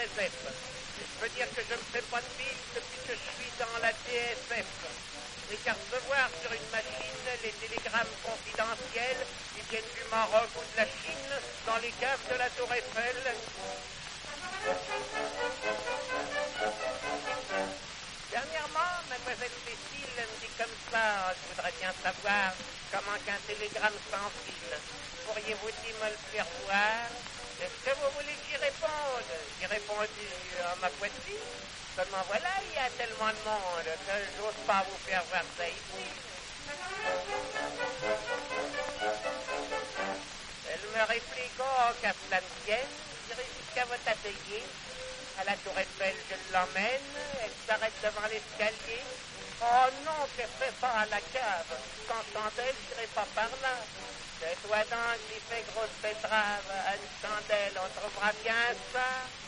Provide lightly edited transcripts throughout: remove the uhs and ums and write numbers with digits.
SSF. Je peux dire que je ne fais pas de bille depuis que je suis dans la TSF. Et qu'à recevoir sur une machine les télégrammes confidentiels qui viennent du Maroc ou de la Chine dans les caves de la Tour Eiffel. Dernièrement, mademoiselle Cécile me dit comme ça, je voudrais bien savoir comment qu'un télégramme s'enfile. Pourriez-vous me le faire voir? Est-ce que vous voulez que j'y réponde? J'ai répondu à ma poitrine. Seulement voilà, il y a tellement de monde que j'ose pas vous faire voir ça ici. Elle me réplique, oh, qu'à cela ne tienne, j'irai jusqu'à votre atelier. À la Tour Eiffel, je l'emmène, elle s'arrête devant l'escalier. Oh non, qu'elle fait pas à la cave. Quand chandelle, je n'irai pas par là. C'est toi donc qui fais grosse betterave à une chandelle, on trouvera bien ça.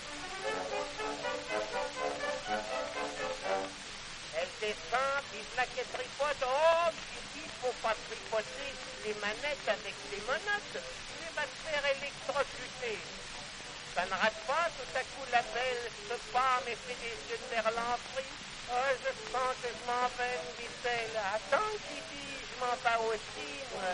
Elle descend, puis plaquette tripote. Oh, ici, faut pas tripoter les manettes avec les monotes. Tu vas te faire électrocuter. Ça ne rate pas, tout à coup la belle se pend et fait des yeux de merlan pris. Oh, je sens que je m'en vais, me dit-elle. Attends qu'il dit, je m'en vais aussi, moi.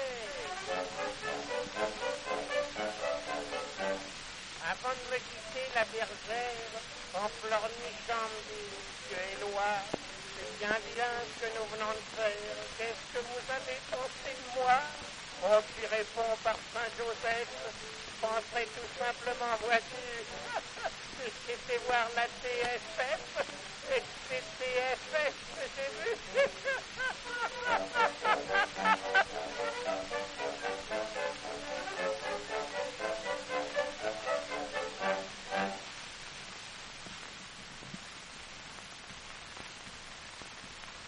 Avant de me quitter, la bergère, en pleurnichant, me dit, Monsieur Éloi, c'est bien ce que nous venons de faire. Qu'est-ce que vous avez pensé de moi? Oh, qui répond par Saint-Joseph, je penserais tout simplement, vois-tu, que j'étais voir la TSF, et